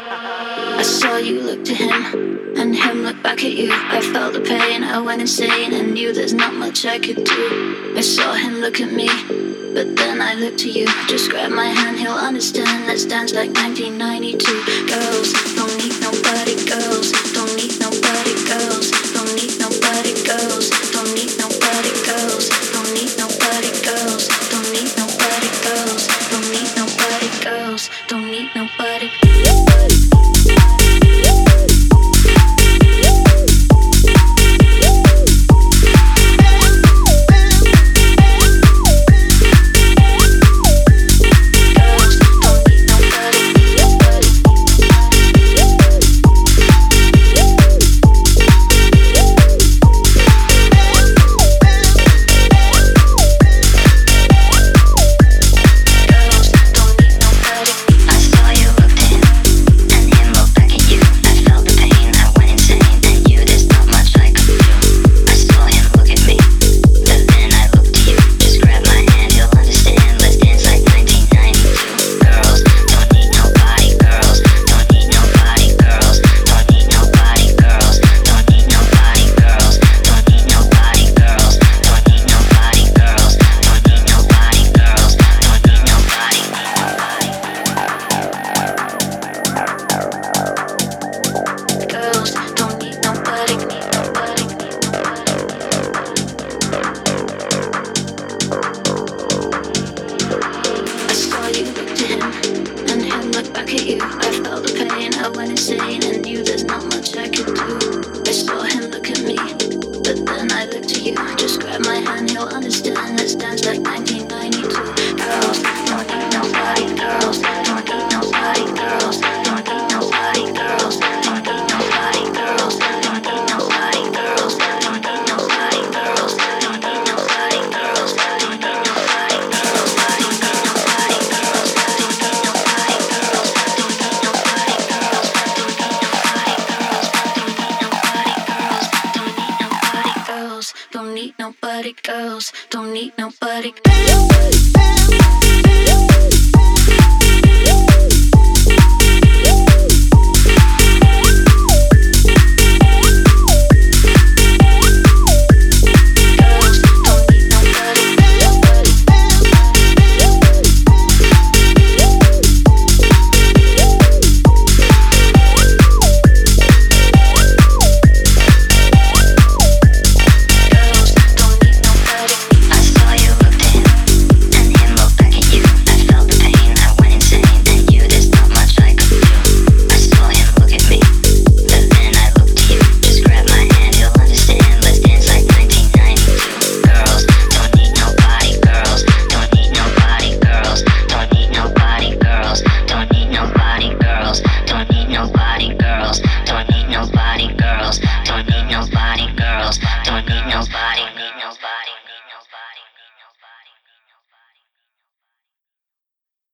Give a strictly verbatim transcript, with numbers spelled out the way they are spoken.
I saw you look to him, and him look back at you. I felt the pain, I went insane, and knew there's not much I could do. I saw him look at me, but then I looked to you. Just grab my hand, he'll understand. Let's dance like nineteen ninety-two. Girls, don't need nobody. Girls, don't need nobody. Girls, don't need nobody. Girls, don't need nobody. Girls, don't need nobody. Girls, don't need nobody. Girls, don't need nobody. Girls, don't need nobody. Don't need nobody, girls, don't need nobody. Don't need nobody.